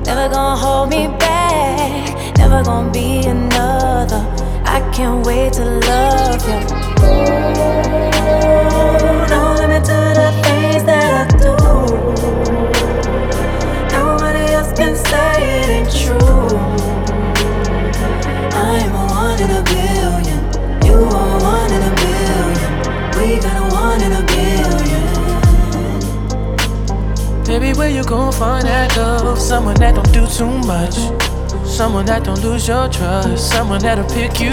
Never gonna hold me back, never gonna be another. I can't wait to love you. Ooh, no limit to the things that I do. Nobody else can say it ain't true. I'm a one in a billion. You are one in a billion. We got a one in a billion. Baby, where you gon' find that love? Someone that don't do too much, someone that don't lose your trust, someone that'll pick you